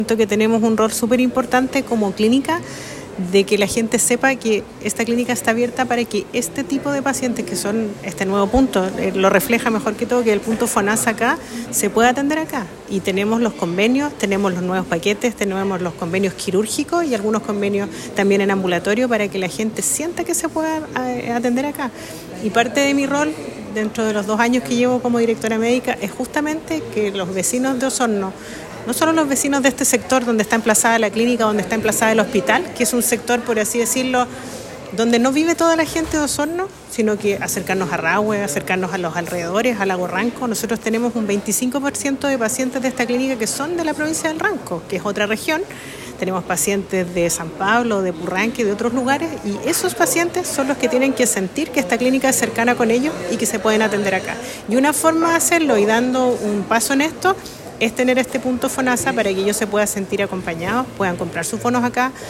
Siento que tenemos un rol súper importante como clínica de que la gente sepa que esta clínica está abierta para que este tipo de pacientes, que son este nuevo punto, lo refleja mejor que todo, que el punto FONASA acá, se puede atender acá. Y tenemos los convenios, tenemos los nuevos paquetes, tenemos los convenios quirúrgicos y algunos convenios también en ambulatorio para que la gente sienta que se pueda atender acá. Y parte de mi rol, dentro de los 2 años que llevo como directora médica, es justamente que los vecinos de Osorno, no solo los vecinos de este sector donde está emplazada la clínica, donde está emplazada el hospital, que es un sector, por así decirlo, donde no vive toda la gente de Osorno, sino que acercarnos a Rahue, acercarnos a los alrededores, a Lago Ranco. Nosotros tenemos un 25% de pacientes de esta clínica que son de la provincia del Ranco, que es otra región. Tenemos pacientes de San Pablo, de Purranque, de otros lugares, y esos pacientes son los que tienen que sentir que esta clínica es cercana con ellos y que se pueden atender acá. Y una forma de hacerlo y dando un paso en esto es tener este punto FONASA para que ellos se puedan sentir acompañados, puedan comprar sus bonos acá,